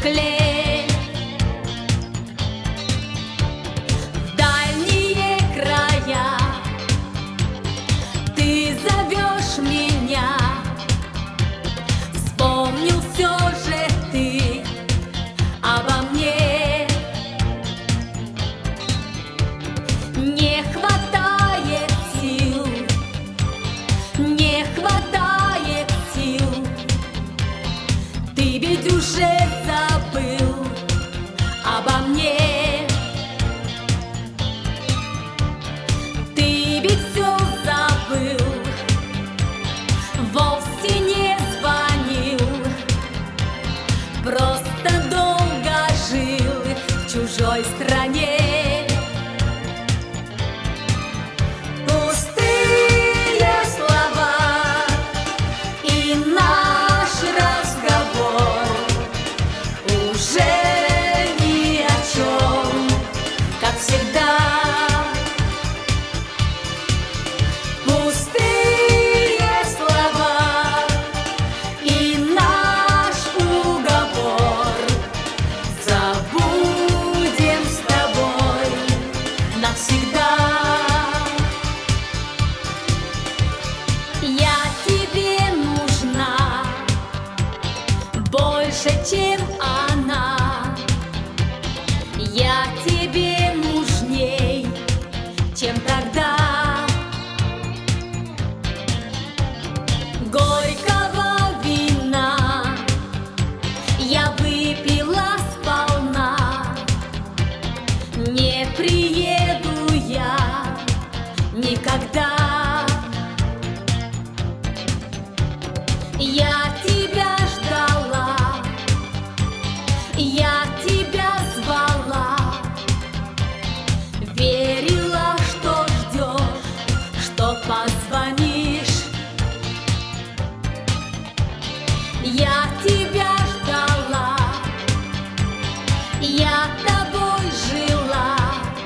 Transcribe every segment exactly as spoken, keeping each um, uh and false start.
клей. В дальние края ты зовешь меня, вспомнил все же ты обо мне. Не хватает сил, не хватает сил, ты ведь уже забыл обо мне. Ты ведь все забыл, вовсе не звонил, просто долго жил в чужой стране. Я тебе нужна больше, чем она. Я тебе нужней, чем тогда. Горького вина я выпила сполна. Не приеду я никогда. Я тебя ждала, я тебя звала, верила, что ждешь, что позвонишь. Я тебя ждала, я тобой жила.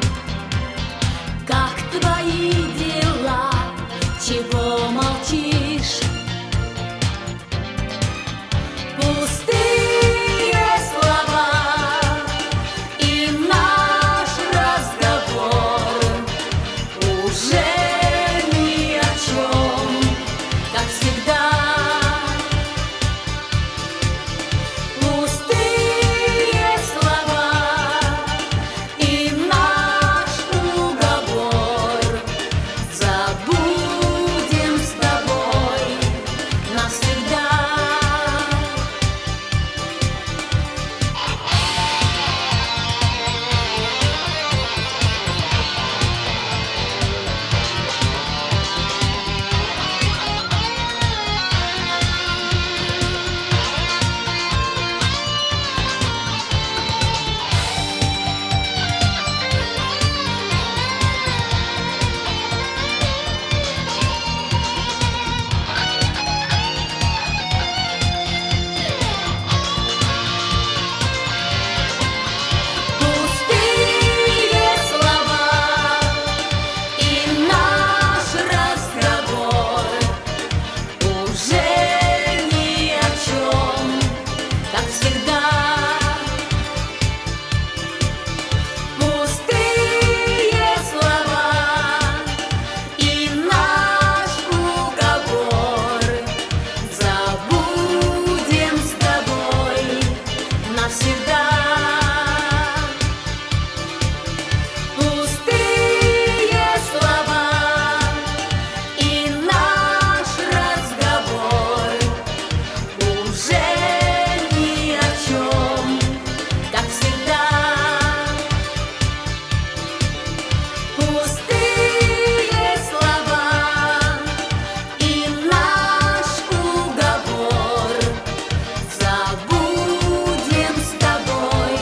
Как твои дела, чего молчишь? Пустые слова и наш разговор уже ни о чем, как всегда. Пустые слова и наш уговор забудем с тобой навсегда.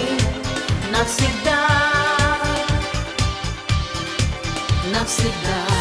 Навсегда, навсегда.